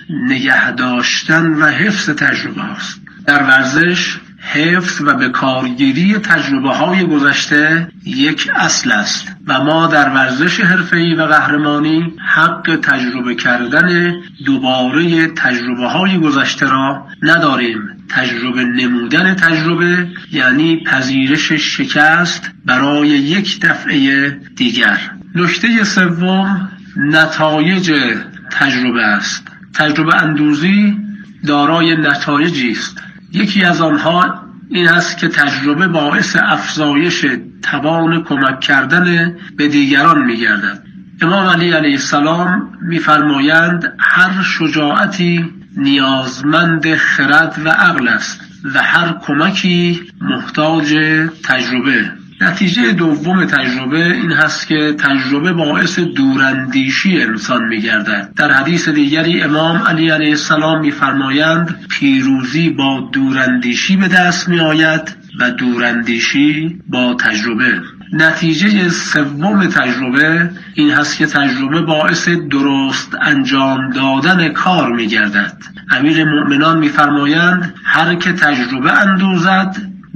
نگه داشتن و حفظ تجربه هاست. در ورزش حفظ و به کارگیری تجربه‌های گذشته یک اصل است و ما در ورزش حرفه‌ای و قهرمانی حق تجربه کردن دوباره تجربه‌های گذشته را نداریم. تجربه نمودن تجربه یعنی پذیرش شکست برای یک دفعه دیگر. نکته سوم نتایج تجربه است. تجربه اندوزی دارای نتایجی است. یکی از آنها این است که تجربه باعث افزایش توان کمک کردن به دیگران می‌گردد. امام علی علیه السلام می‌فرمایند هر شجاعتی نیازمند خرد و عقل است و هر کمکی محتاج تجربه. نتیجه دوم تجربه این هست که تجربه باعث دوراندیشی انسان می‌گردد. در حدیث دیگری امام علی علیه السلام می‌فرمایند پیروزی با دوراندیشی به دست می‌آید و دوراندیشی با تجربه. نتیجه سوم تجربه این هست که تجربه باعث درست انجام دادن کار می‌گردد. امیر مؤمنان می‌فرمایند هر که تجربه اندوزد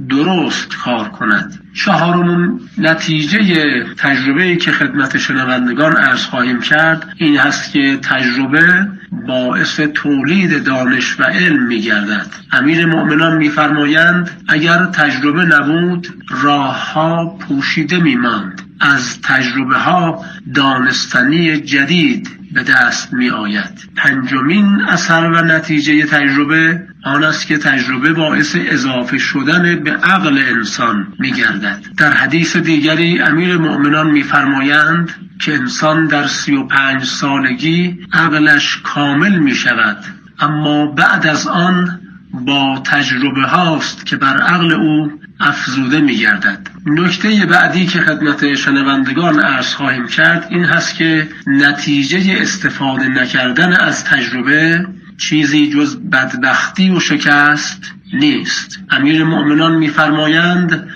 درست کار کند. چهارمین نتیجه تجربه‌ای که خدمت شنوندگان عرض خواهیم کرد این هست که تجربه باعث تولید دانش و علم می‌گردد. امیر مؤمنان می‌فرمایند اگر تجربه نبود راه‌ها پوشیده می‌ماند. از تجربه‌ها دانستنی جدید به دست می‌آید. پنجمین اثر و نتیجه تجربه آن است که تجربه باعث اضافه شدن به عقل انسان می‌گردد. در حدیث دیگری امیر مؤمنان می‌فرمایند که انسان در 35 سالگی عقلش کامل می‌شود، اما بعد از آن با تجربه هاست که بر عقل او افزوده می‌گردد. نکته بعدی که خدمت شنوندگان عرض خواهیم کرد این هست که نتیجه استفاده نکردن از تجربه چیزی جز بدبختی و شکست نیست. امیر مؤمنان می‌فرمایند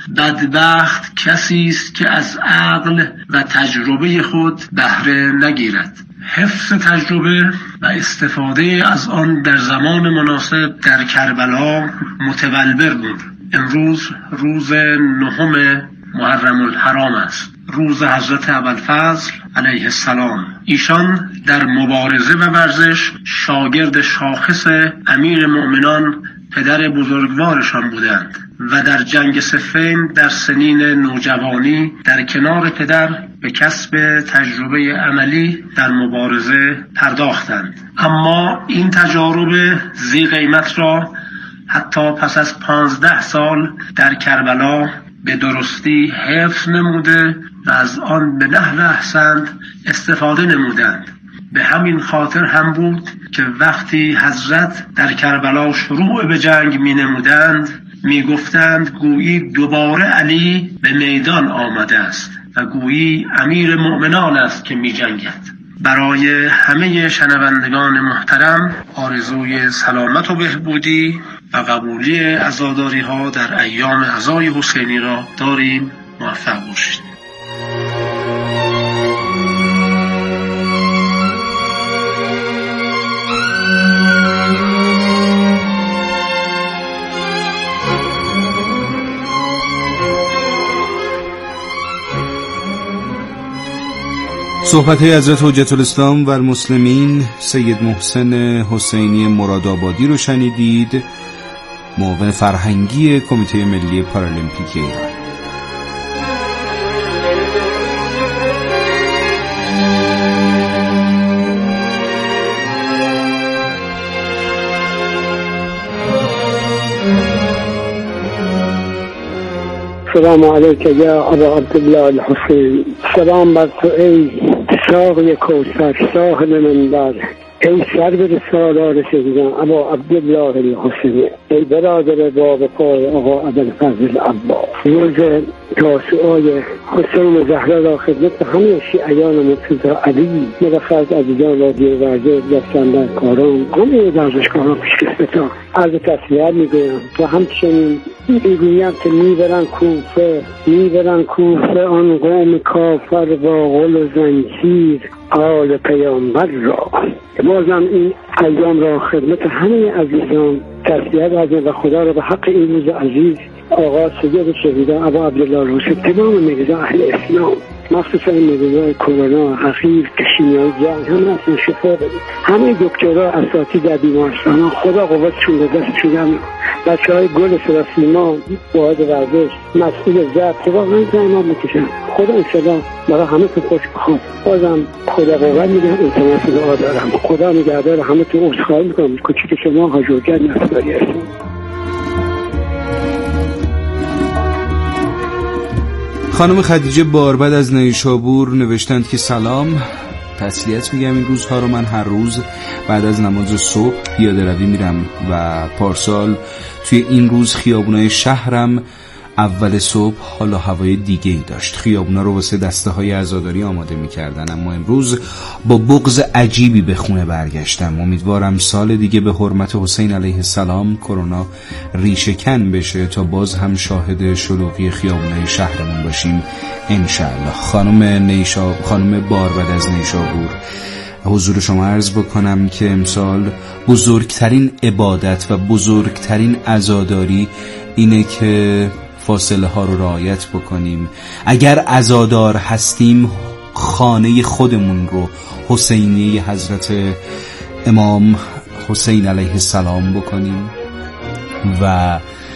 بدبخت کسی است که از عقل و تجربه خود بهره نگیرد. حفظ تجربه و استفاده از آن در زمان مناسب در کربلا متولبر بود. امروز روز 9 محرم الحرام است، روز حضرت ابوالفضل علیه السلام. ایشان در مبارزه و ورزش شاگرد شاخص امیر مؤمنان پدر بزرگوارشان بودند و در جنگ صفین در سنین نوجوانی در کنار پدر به کسب تجربه عملی در مبارزه پرداختند. اما این تجارب ذی قیمت را حتی پس از 15 سال در کربلا به درستی حفظ نموده و از آن به نحو احسن استفاده نمودند. به همین خاطر هم بود که وقتی حضرت در کربلا شروع به جنگ می نمودند می گفتند گویی دوباره علی به میدان آمده است و گویی امیر مؤمنان است که می جنگد. برای همه شنوندگان محترم آرزوی سلامت و بهبودی و قبولی عزاداری ها در ایام عزای حسینی را داریم. موفق باشید. صحبت حضرت حجت الاسلام و المسلمین سید محسن حسینی مرادآبادی رو شنیدید، معاون فرهنگی کمیته ملی پارالیمپیک ایران. سلام علیک یا ابا عبدالله الحسین. سلام بر تو ای ساقی کوثر صاحب منبر، ای سرور سالار شهیدان ابا عبدالله الحسین، ای برادر باب پای آقا ابوالفضل عباس. روز تاسوعای حسین زهرا را خدمت همه شیعیان مرتضی علی مرخص عزیزان را دیر ورزش دستن کاران همه ورزشکاران پیشکسوتان عرض تسلیت میگویم و همچنین میگویم که میبرن کوفه آن قوم کافر با غل و زنجیر، آل پیامبر را. بازم این ایام را خدمت همه عزیزان تسلیت ازم و خدا را به حق این روز عزیز آقا سید شهیدان ابا عبدالله روشی تمام مریضان اهل اسلام، مخصوصا مریضان کرونا، حقیر، کشمیایی جان، همه اصلا شفا بده. همه دکترها اساتید در بیمارستان خدا قوتشون به دستشون. بچه‌های گل سراسیما، واحد ورزش، مسئول ضبط، واقعا زحمت میکشن. خدا انشالله برای همه تو خوش بخواد. بازم خدا قوت میدم، التماس دعا دارم. خدا نگهدار همه تو. عذرخواهی میکنم کوچیک شما حاجوگر نصاری هستم. خانم خدیجه باربد از نیشابور نوشتند که سلام، تسلیت میگم. این روزها رو من هر روز بعد از نماز صبح پیاده روی میرم و پارسال توی این روز خیابونای شهرم اول صبح حالا هوای دیگه ای داشت. خیابونا رو واسه دسته های عزاداری آماده میکردن، اما امروز با بغض عجیبی به خونه برگشتم. امیدوارم سال دیگه به حرمت حسین علیه السلام کرونا ریشه‌کن بشه تا باز هم شاهد شلوغی خیابونای شهرمون باشیم انشالله. خانم باربد از نیشابور، حضور شما عرض بکنم که امسال بزرگترین عبادت و بزرگترین عزاداری اینه که فاصله ها رو رعایت بکنیم. اگر عزادار هستیم خانه خودمون رو حسینیه حضرت امام حسین علیه السلام بکنیم و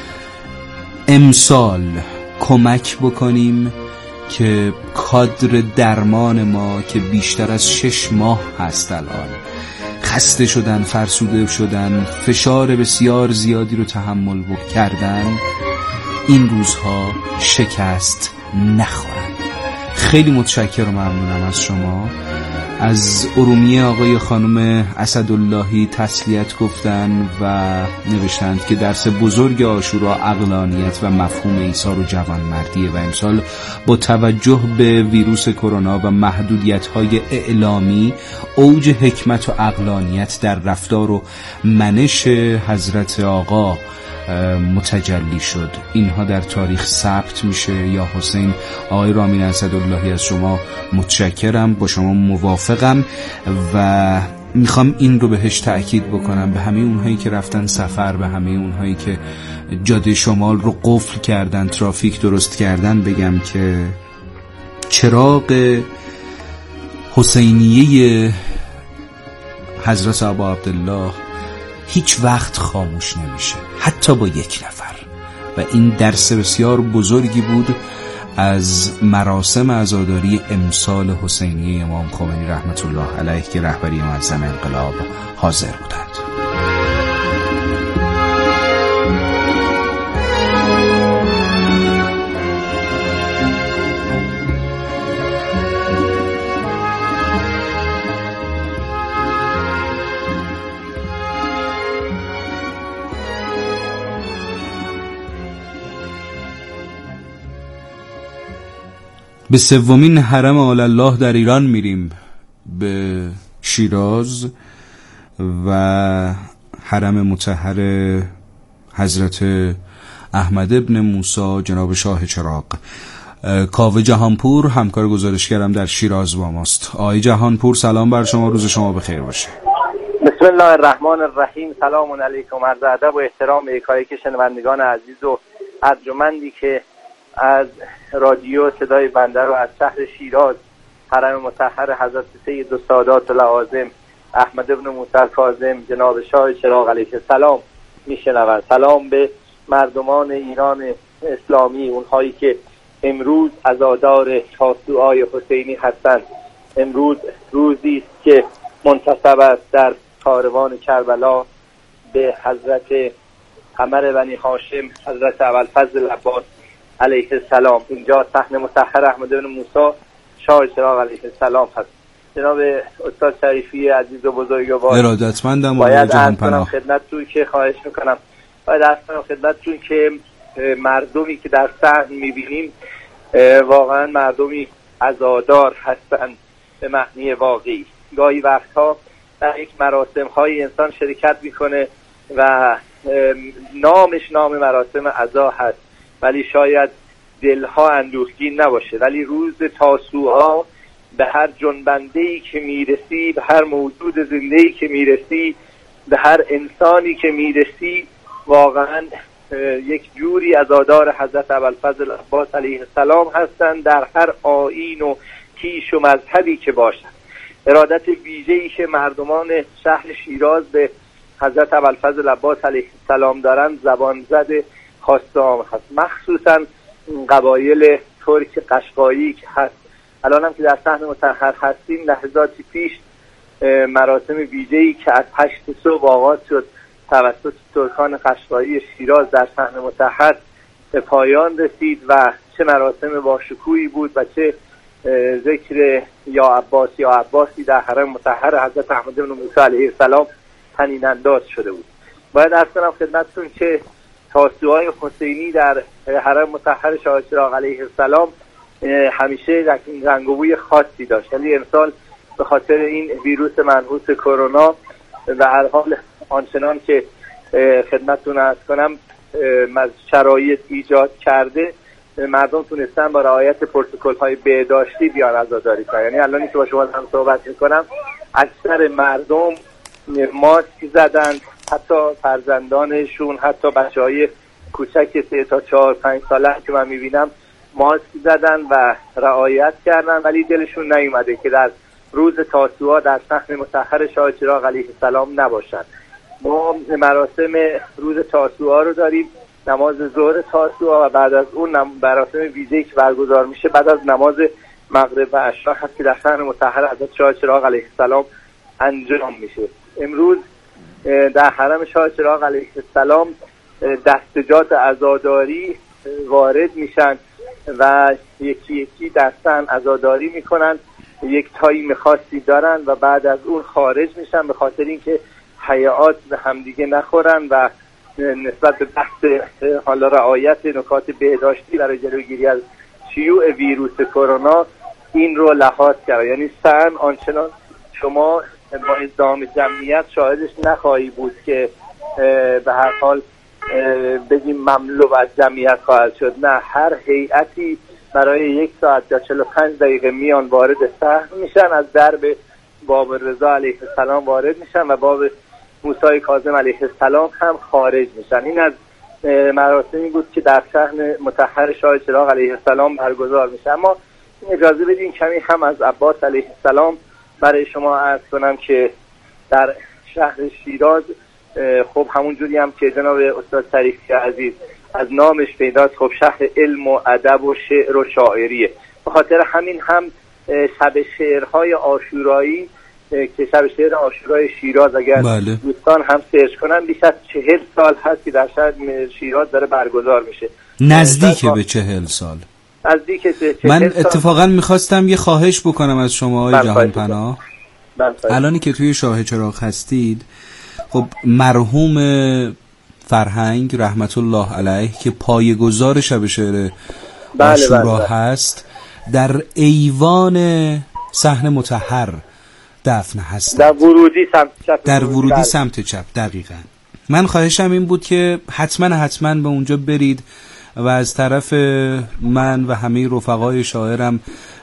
امسال کمک بکنیم که کادر درمان ما که بیشتر از 6 ماه هست الان خسته شدن، فرسوده شدن، فشار بسیار زیادی رو تحمل کردن، این روزها شکست نخورن. خیلی متشکرم و ممنونم از شما. از ارومیه آقای خانم اسداللهی تسلیت گفتن و نوشتند که درس بزرگ عاشورا عقلانیت و مفهوم ایثار و جوانمردیه و امسال با توجه به ویروس کرونا و محدودیت‌های اعلامی اوج حکمت و عقلانیت در رفتار و منش حضرت آقا متجلی شد. اینها در تاریخ ثبت میشه. یا حسین، آقای رامین اسداللهی، از شما متشکرم، با شما موافقم و میخوام این رو بهش تأکید بکنم به همه اونهایی که رفتن سفر، به همه اونهایی که جاده شمال رو قفل کردن، ترافیک درست کردن، بگم که چراغ حسینیه حضرت ابا عبدالله هیچ وقت خاموش نمیشه، حتی با یک نفر. و این درس بسیار بزرگی بود از مراسم عزاداری امسال حسینیه امام خمینی رحمت الله علیه که رهبری معظم انقلاب حاضر بودند. به سومین حرم آل الله در ایران میریم، به شیراز و حرم مطهر حضرت احمد ابن موسی جناب شاه چراغ. کاوه جهانپور همکار گزارشگرم در شیراز با ماست. آقای جهانپور سلام بر شما، روز شما بخیر باشه. بسم الله الرحمن الرحیم. سلام علیکم، عرض ادب و احترام به یکایک شنوندگان عزیز و ارجمندی که از رادیو صدای بنده رو از شهر شیراز حرم مطهر حضرت سید السادات العاظم احمد ابن موسی کاظم جناب شاه چراغ علیه السلام میشنوند. سلام به مردمان ایران اسلامی، اونهایی که امروز عزادار تاسوعای حسینی هستند. امروز روزی است که منتسب است در کاروان کربلا به حضرت قمر بنی هاشم حضرت ابوالفضل عباس علیه السلام. اینجا صحن مطهر احمد بن موسی شاه چراغ علیه السلام هست. جناب استاد شریفی عزیز و بزرگوار، ارادتمندم باید عرض کنم خدمتتون که خواهش میکنم که مردمی که در صحن میبینیم واقعا مردمی عزادار هستند به معنی واقعی. گاهی وقتها در یک مراسم های انسان شرکت میکنه و نامش نام مراسم عزا هست، ولی شاید دلها اندوهگین نباشه. ولی روز تاسوعا به هر جنبنده‌ای که میرسی، به هر موجود زنده‌ای که میرسی، به هر انسانی که میرسی، واقعا یک جوری عزادار حضرت ابوالفضل عباس علیه السلام هستند در هر آیین و کیش و مذهبی که باشند. ارادت ویژه‌ای که مردمان شهر شیراز به حضرت ابوالفضل عباس علیه السلام دارند زبان زد خاص عام هست، مخصوصا قبایل ترک قشقایی که هست. الان هم که در صحن مطهر هستیم، لحظاتی پیش مراسم ویژه‌ای که از 8 صبح آغاز شد توسط ترکان قشقایی شیراز در صحن مطهر به پایان رسید و چه مراسم باشکوهی بود و چه ذکر یا عباسی در حرم مطهر حضرت احمد بن موسی علیه السلام طنین انداز شده بود. باید عرض کنم خدمتتون که تاسوهای حسینی در حرم مطهر شاه چراغ علیه السلام همیشه رنگ و بوی خاصی داشت. یعنی امسال به خاطر این ویروس منحوس کرونا و هر حال آنچنان که خدمتتون عرض کنم شرایط ایجاد کرده، مردم تونستن با رعایت پروتکل‌های بهداشتی بیان عزاداری کنن. یعنی الانی که با شما هم صحبت می‌کنم اکثر مردم ماسک زدن، حتی فرزندانشون، حتی بچه‌های کوچک 3 تا 4 5 ساله که من می‌بینم ماسک زدن و رعایت کردن، ولی دلشون نیومده که در روز تاسوعا در صحن مطهر شاه چراغ علیه السلام نباشند. ما مراسم روز تاسوعا رو داریم، نماز ظهر تاسوعا و بعد از اون مراسم ویژه‌ای که برگزار میشه بعد از نماز مغرب و عشا هست که در صحن مطهر حضرت شاه چراغ علیه السلام انجام میشه. امروز در حرم شاه چراغ علیه السلام دستجات عزاداری وارد میشن و یکی یکی در صحن عزاداری میکنن، یک تایم خاصی دارن و بعد از اون خارج میشن به خاطر اینکه حیات به همدیگه نخورن و نسبت به بحث حالا رعایت نکات بهداشتی برای جلوگیری از شیوع ویروس کرونا این رو لحاظ کرد. یعنی صحن آنچنان شما با ازدحام جمعیت شاهدش نخواهی بود که به هر حال بگیم مملو از جمعیت خواهد شد. نه، هر هیئتی برای 1 ساعت یا 45 دقیقه میان وارد صحن میشن، از درب باب رضا علیه السلام وارد میشن و باب موسی کاظم علیه السلام هم خارج میشن. این از مراسمی بود که در صحن مطهر شاه چراغ علیه السلام برگزار میشه. اما اجازه بدین کمی هم از عباس علیه السلام برای شما عرض کنم که در شهر شیراز خب همون جوری هم که جناب استاد طریقتی عزیز از نامش پیداست، خب شهر علم و ادب و شعر و شاعریه. به خاطر همین هم شب شعرهای عاشورایی که شب شعر عاشورای شیراز اگر دوستان هم سرچ کنن بیش از 40 سال هست که در شهر شیراز داره برگزار میشه. نزدیک به 40 سال. من اتفاقا میخواستم یه خواهش بکنم از شما آقای جهانپناه. الانی که توی شاه چراغ هستید، خب مرحوم فرهنگ رحمت الله علیه که پایه‌گذار شب شعر عاشورا هست در ایوان صحن مطهر دفن هست، در ورودی سمت چپ. دقیقاً من خواهشم این بود که حتما به اونجا برید و از طرف من و همه رفقای شاعرم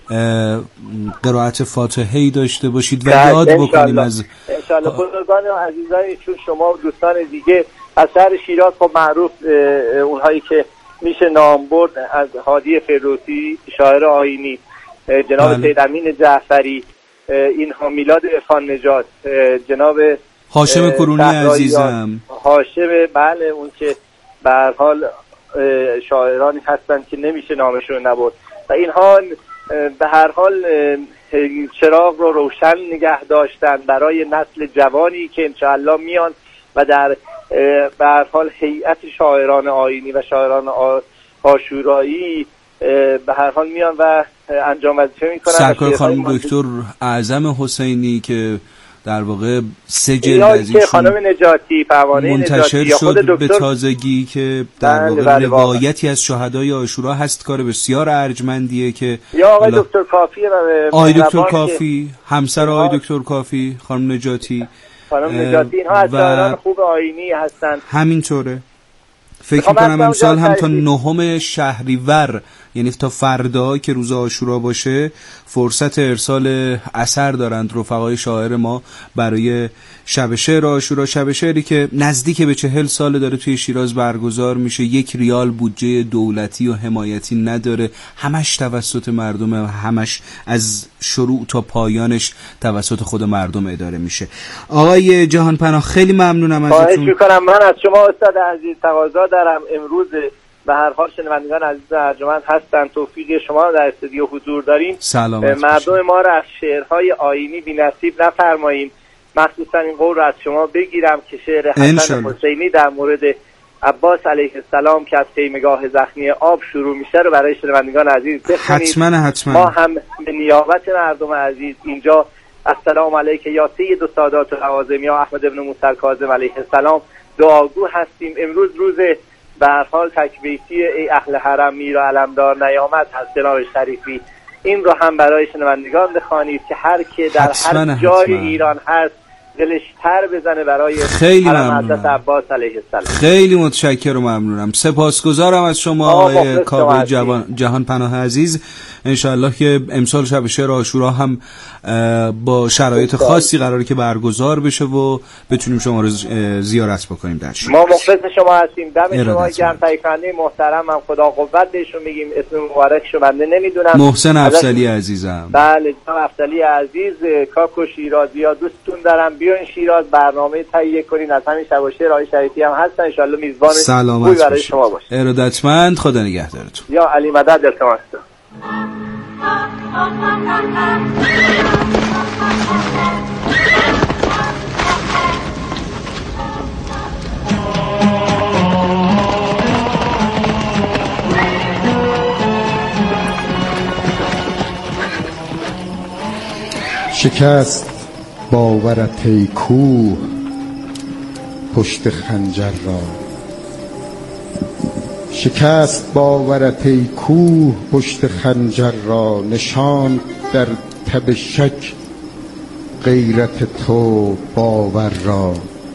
قرائت فاتحه‌ای داشته باشید و یاد بکنیم از انشاءالله. بزرگان و عزیزانی چون شما و دوستان دیگه از شهر شیراز خب معروف اونهایی که میشه نام برد از هادی فردوسی شاعر آیینی، جناب سید امین جعفری، اینها میلاد عرفان نژاد، جناب هاشم کرونی عزیزم، هاشم بله اون که به هر حال شاعرانی هستن که نمیشه نامشون نبرد و اینها به هر حال چراغ رو روشن نگه داشتن برای نسل جوانی که انشاءالله میان و در به هر حال هیئت شاعران آیینی و شاعران عاشورایی به هر حال میان و انجام وظیفه میکنن. سرکار خانم دکتر اعظم حسینی که در واقع 3 جلد از ایشون خانم نجاتی پروانه منتشر شد به تازگی که در واقع روایتی از شهدای عاشورا هست. کار بسیار ارجمندیه که یا آقای دکتر کافی آقای دکتر کافی همسر آقای دکتر کافی خانم نجاتی اینها از شاعران خوب آیینی هستن. همینطوره. فکر می‌کنم امسال هم تا 9 شهریور یعنی تا فردا که روز عاشورا باشه فرصت ارسال اثر دارند رفقای شاعر ما برای شب شعر عاشورا، شب شعری که نزدیک به 40 سال داره توی شیراز برگزار میشه. 1 ریال بودجه دولتی و حمایتی نداره، همش توسط مردم، همش از شروع تا پایانش توسط خود مردم اداره میشه. آقای جهانپناه خیلی ممنونم ازتون. خواهش میکنم. من از شما استاد عزیز تقاضا دارم، امروز به هر حال شنوندگان عزیز ارجمند هستن، توفیق شما در استودیو حضور داریم، مردم ما را از شعرهای آیینی بی‌نصیب نفرماییم. مخصوصا این قول رو از شما بگیرم که شعر حسن حسینی در مورد عباس علیه السلام که از خیمگاه زخمی آب شروع میشه رو برای شنوندگان عزیز بخونید. حتما ما هم به نیابت مردم عزیز اینجا السلام علیک یا سید و سادات العوازم یا احمد ابن موسی کاظم علیه السلام دعاگو هستیم. امروز روز به هر حال تکبیتی ای اهل حرم میرا علمدار نیامد هست جناب شریفی. این رو هم برای شنوندگان بخوانید که هر که در هر جای ایران هست دلش تر بزنه برای حرم حضرت عباس علیه السلام. خیلی متشکرم و ممنونم. سپاسگزارم از شما آقای کاوه جهانپناه عزیز. انشالله که امسال شب شعر عاشورا هم با شرایط خاصی قراره که برگزار بشه و بتونیم شما رو زیارت بکنیم در شیراز. ما مخلص شما هستیم. دم شما گرم. تایکنده محترم هم خدا قوت بهشون میگیم. اسم مبارکشو بنده نمیدونم. محسن افضلی عزیزم. بله جناب افضلی عزیز، کاکو شیرازی‌ها دوستون دارم، بیاین شیراز برنامه تهیه کنین. از همین شب شعر آقای شریفی هم هستن، ان شاءالله میزبان خوبی برای شما باشه. ارادتمند. خدا نگهدارتون. یا علی مدد التماس. شکست باورت ای کوه پشت خنجر را، شکست باورت ای کوه پشت خنجر را، نشان در تب شک غیرت تو باور را.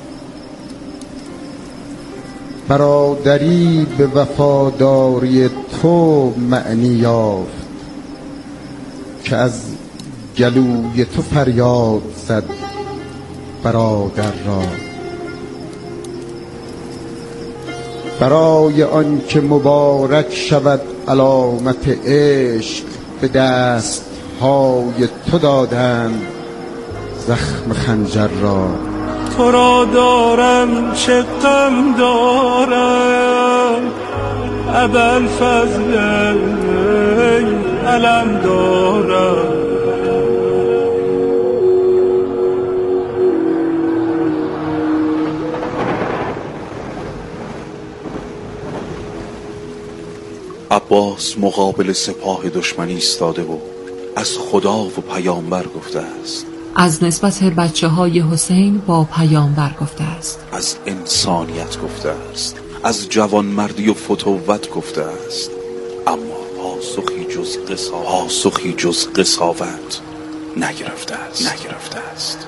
برادری به وفاداری تو معنی یافت که از گلوی تو فریاد زد برادر را. برای آن که مبارک شود علامت عشق به دست های تو دادند زخم خنجر را. تو را دارم چه غم دارم ابوالفضل علم دارم. عباس مقابل سپاه دشمنی ایستاده و از خدا و پیامبر گفته است، از نسبت بچه‌های حسین با پیامبر گفته است، از انسانیت گفته است، از جوانمردی و فتوت گفته است، اما پاسخی جز قساوت نگرفته است.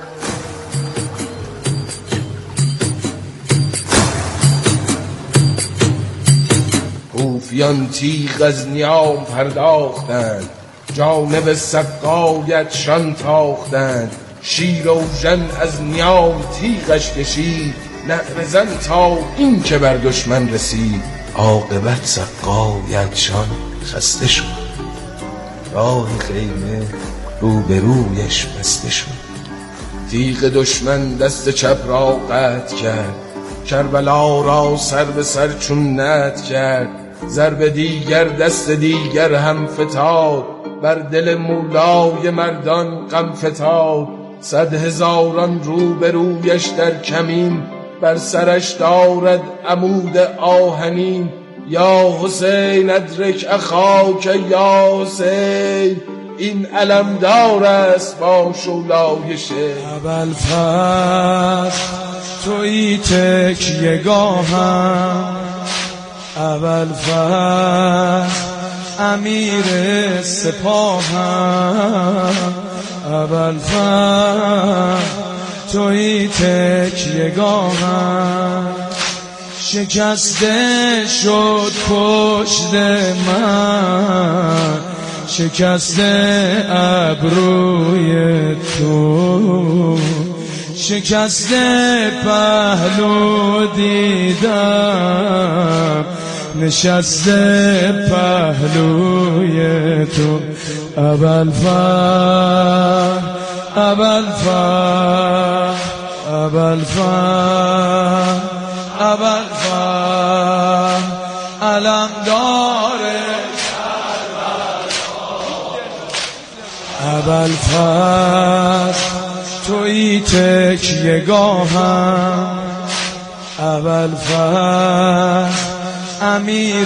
کوفیان تیغ از نیام پرداختند، جانب سقایتشان تاختند. شیراوژن از نیام تیغش کشید، نعره زن تا این که بر دشمن رسید. عاقبت سقایتشان خسته شد، راه خیمه روبرویش بسته شد. تیغ دشمن دست چپ را قطع کرد، کربلا را سر به سر چون نت کرد. ضرب دیگر دست دیگر هم فتاد، بر دل مولای مردان غم فتاد. 100 هزاران روبرویش در کمین، بر سرش دارد عمود آهنین. یا حسین ادرک اخاک یا حسین، این علمدار است با شولای شیخ. ابوالفضل تویی تکیه‌گاهم، ابوالفضل امیر سپاهم، ابوالفضل تویی تکیه‌گاهم. شکسته شد پشت من، شکسته ابروی تو، شکسته پهلو دیدم، نشسته پهلوی تو. ابوالفضل ابوالفضل ابوالفضل ابوالفضل علمدار ابوالفضل تویی تکیه‌گاهم، ابوالفضل امیر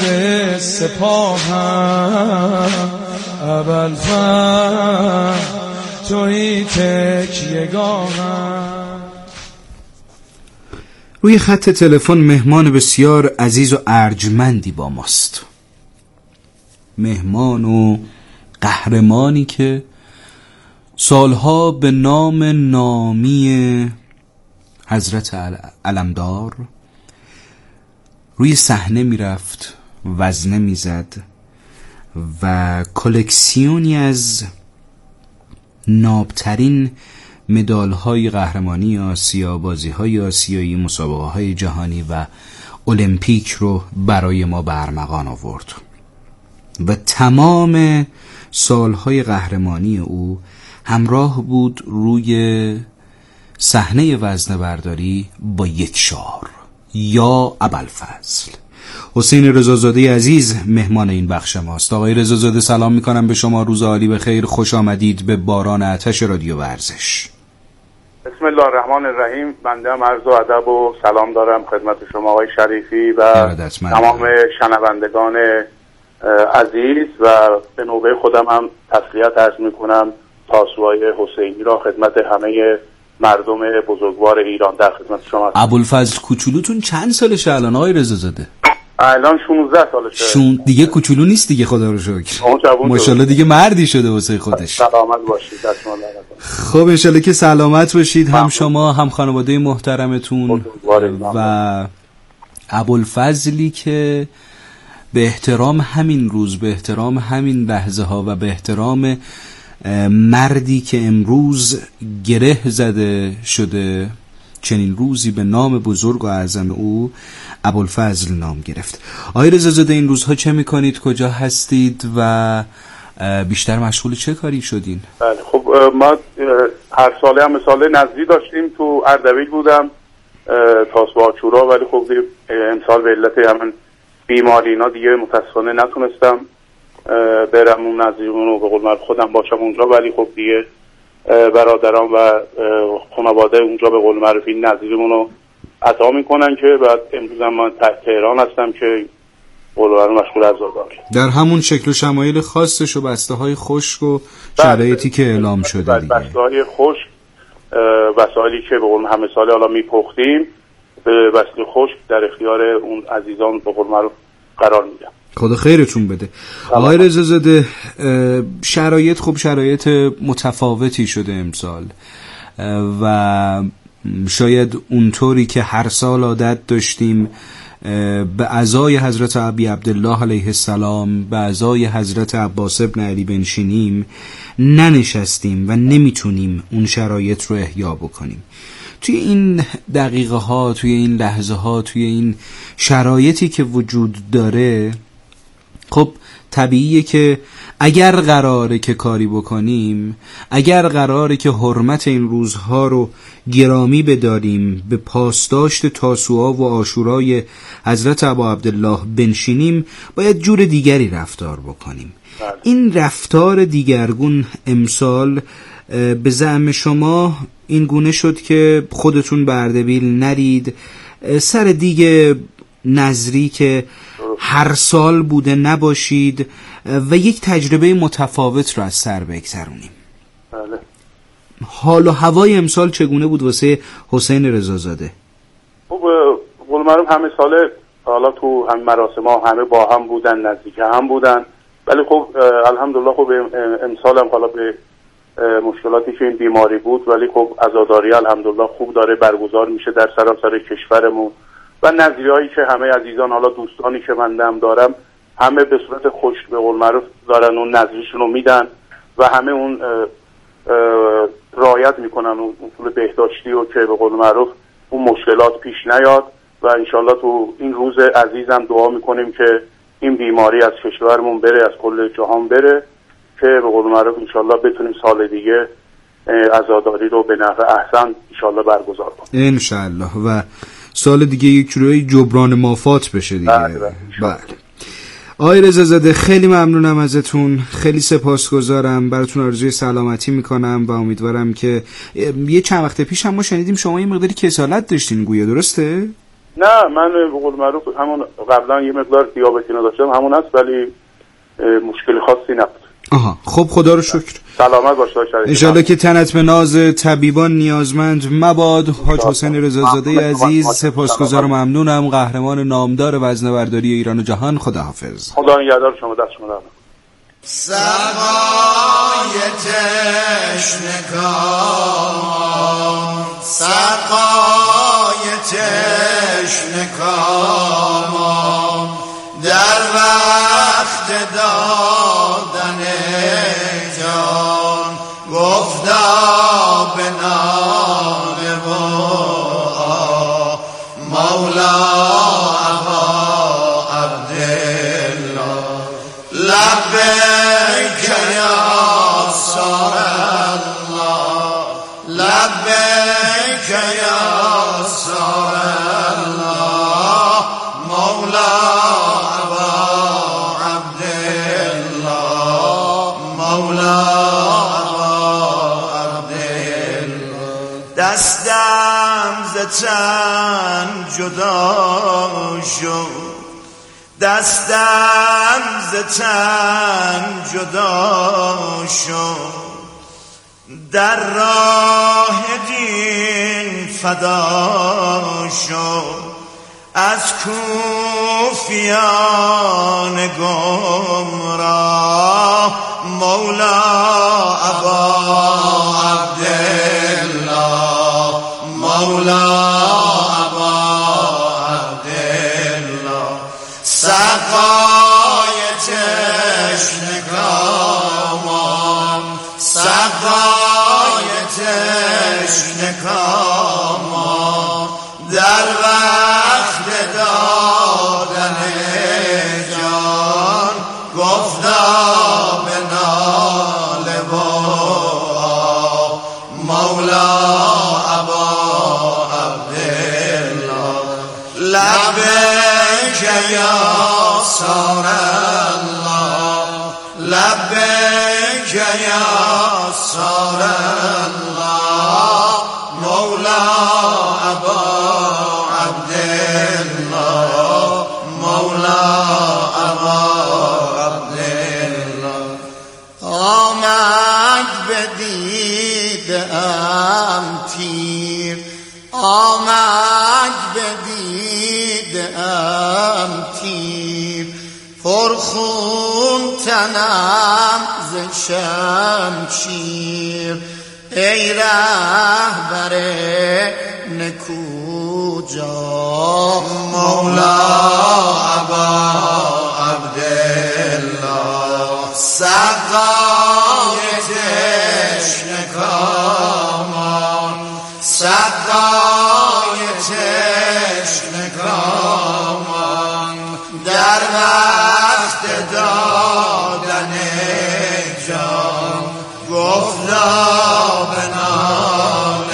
سپاهم، ابوالفضل تویی تکیه‌گاهم. روی خط تلفن مهمان بسیار عزیز و ارجمندی با ماست، مهمان و قهرمانی که سالها به نام نامی حضرت علمدار روی صحنه میرفت، وزنه میزد و کلکسیونی از نابترین مدال‌های قهرمانی آسیا، بازی‌های آسیایی، مسابقه‌های جهانی و المپیک رو برای ما به ارمغان آورد و تمام سالهای قهرمانی او همراه بود روی صحنه وزنه برداری با یک شعار: یا ابوالفضل. حسین رضازاده عزیز مهمان این بخش ماست. آقای رضازاده سلام میکنم به شما، روز عالی بخیر، خوش آمدید به باران آتش رادیو ورزش. بسم الله الرحمن الرحیم. بنده هم عرض و ادب و سلام دارم خدمت شما آقای شریفی و تمام شنوندگان عزیز و به نوبه خودم هم تسلیت عرض میکنم تاسوهای حسینی را خدمت همه مردم بزرگوار ایران در خدمت شما هستم. ابوالفضل کوچولوتون چند سالشه الان آقای رضازاده؟ الان 16 سالشه. دیگه کوچولو نیست دیگه، خدا رو شکر. ماشاءالله دیگه مردی شده واسه خودش. سلامت باشید. خب انشالله که سلامت باشید، هم شما هم خانواده محترمتون و ابوالفضلی که به احترام همین روز، به احترام همین لحظه ها و به احترام مردی که امروز گره زده شده، چنین روزی به نام بزرگ و اعظم او ابوالفضل نام گرفت. آقای رضازاده این روزها چه میکنید؟ کجا هستید و بیشتر مشغول چه کاری شدین؟ بله خب ما هر ساله هم مثال نزدی داشتیم، تو اردبیل بودم تاسوعاشورا، ولی خب امسال به علت همین بیماری اینا دیگه متاسفانه نتونستم برم اون نزدیمون رو به قول من خودم باشم اونجا، ولی خب دیگه برادران و خانواده اونجا به قول معروف این نظیرمون رو عطا میکنن که بعد امروز هم من تهران هستم که قول مشغول عزاداری در همون شکل و شمایل خاصش و بسته های خشک و شرایطی که اعلام شده دیگه. بسته های خشک، وسایلی که به قول همه ساله حالا میپختیم به بسته خشک در اختیار اون عزیزان به قول معروف قرار میدم. خدا خیرتون بده. آقای رضازاده شرایط خب شرایط متفاوتی شده امسال و شاید اونطوری که هر سال عادت داشتیم به عزای حضرت ابی عبدالله علیه السلام، به عزای حضرت عباس ابن علی بنشینیم، ننشستیم و نمیتونیم اون شرایط رو احیا بکنیم. توی این دقیقه ها، توی این لحظه ها، توی این شرایطی که وجود داره، خب طبیعیه که اگر قراره که کاری بکنیم، اگر قراره که حرمت این روزها رو گرامی بداریم، به پاسداشت تاسوعا و عاشورای حضرت ابا عبدالله بنشینیم، باید جور دیگری رفتار بکنیم. این رفتار دیگرگون امسال به زعم شما این گونه شد که خودتون به اردبیل نرید، سر دیگه نظری که هر سال بوده نباشید و یک تجربه متفاوت رو از سر بگذرونیم. بله. حال و هوای امسال چگونه بود واسه حسین رضازاده؟ خب قول معروف همه ساله حالا تو هم مراسم ها همه با هم بودن، نزدیک هم بودن، ولی خب الحمدلله خب امسال هم حالا به مشکلاتی که این بیماری بود، ولی خب عزاداری الحمدلله خوب داره برگزار میشه در سراسر کشورمون و نظریه‌هایی که همه عزیزان، حالا دوستانی که من دم دارم، همه به صورت خشک به قول معروف دارن اون نظریشون رو میدن و همه اون رعایت میکنن اون اصول بهداشتی رو که به قول معروف اون مشکلات پیش نیاد. و انشالله تو این روز عزیزم دعا میکنیم که این بیماری از کشورمون بره، از کل جهان بره، که به قول معروف انشالله بتونیم سال دیگه عزاداری رو به نحو احسن انشالله برگزار کنیم انشالله و سال دیگه یک جورایی جبران مافات بشه دیگه. بله. آقای رضازاده خیلی ممنونم ازتون، خیلی سپاسگزارم، براتون آرزوی سلامتی میکنم و امیدوارم که یه چند وقت پیش هم ما شنیدیم شما یه مقداری کسالت داشتین گویا، درسته؟ نه، من به قول معروف همون قبلا یه مقدار دیابتی داشتم، همون است، ولی مشکل خاصی نبود. آها، خب خدا رو شکر. سلامت باش داشت. انشالله که تنت به ناز طبیبان نیازمند مباد. حاج حسین رضازاده عزیز، سپاسگزارم، ممنونم، قهرمان نامدار وزنه‌برداری ایران و جهان. خداحافظ. خدا نگهدار شما، دست شما درد. سقای تشنکام، سقای تشنکام، در وقت دادن جان گفتا به نام مولا ابا عبدالله لبیک یا سار الله، لبیک یا سار الله، مولا ابا عبدالله، مولا ابا عبدالله. دستم ز تن جدا شد، دستم ز تن جدا شد، در راه دین فدا شد، از کوفیان گمراه مولا ابا عبدالله، مولا ابا عبدالله. سقای تشنکامان، سقای تشنکامان، در وقت دادن جان گفتا به ناله مولا ابا عبدالله، لبیک یا سار الله، لبیک یا سار الله، مولا ابا عبدالله، مولا ابا عبدالله. آمد بدیدم تیر، آمد بدیدم تیر، پرخون تنم ز شمشیر، ای رهبر نکوجا مولا ابا عبدالله. سقای تشنکامان، سقای تشنکامان، در وقت دادن جان گفتا به نام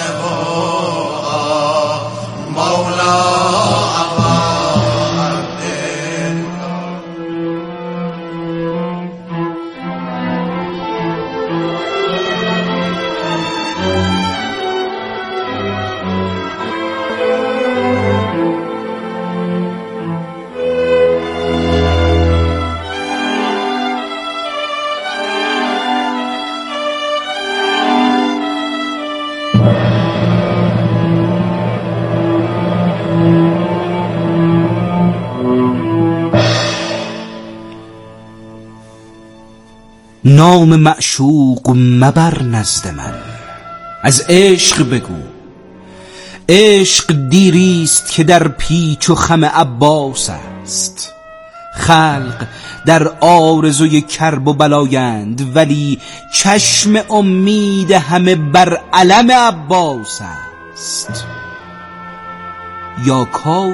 مولا ابا نام معشوق مبر نزد من، از عشق بگو عشق دیریست که در پیچ و خم عباس است. خلق در آرزوی کرب و بلایند، ولی چشم امید همه بر علم عباس است. یا کار